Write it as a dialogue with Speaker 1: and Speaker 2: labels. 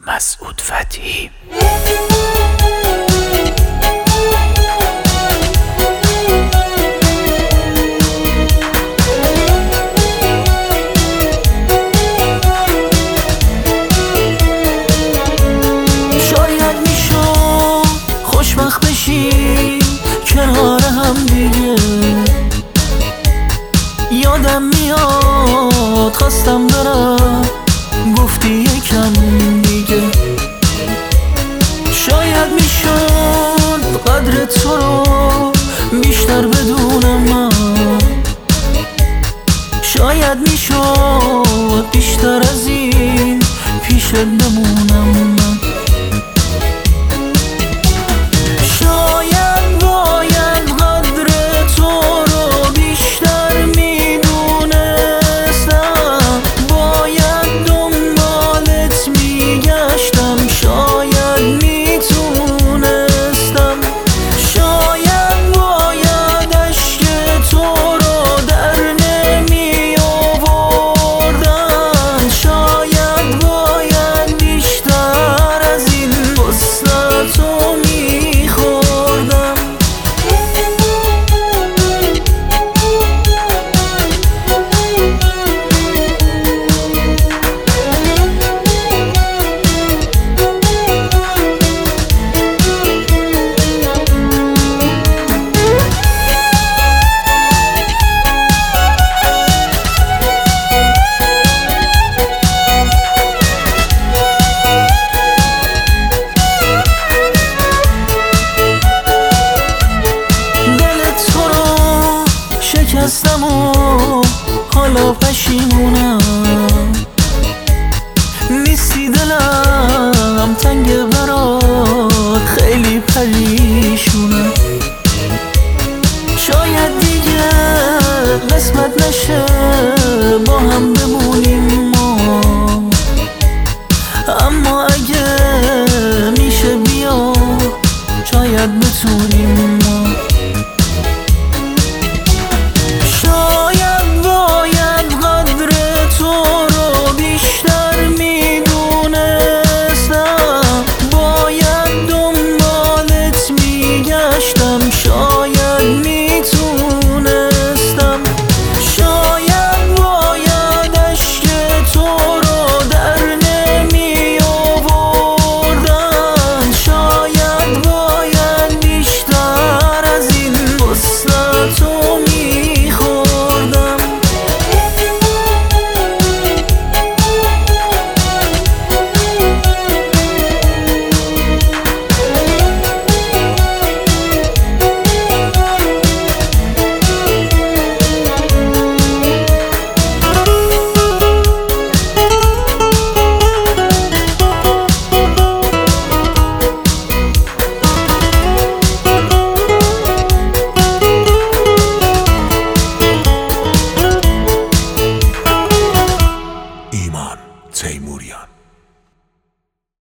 Speaker 1: مسعود فتحی.
Speaker 2: شاید میشد خوشبخت بشیم کنار هم دیگه. یادم میاد خواستم برم گفتی یکم دیگه. شاید میشد قدر تو رو بیشتر بدونم من. شاید میشد بیشتر از این پیشت بمونم من. شاید باید قدر تو رو بیشتر میدونستم. باید دنبالت میگشتم. شاید میتونستم. شاید باید عشق تو رو در نمی آوردم. شاید باید بیشتر از این وسطتو میخوردم. شکستم و حالا پشیمونم. نیستی دلم تنگ برات خیلی پریشونم. شاید دیگه قسمت نشه با هم بمونیم ما. اما اگه میشه بیا شاید بتونیم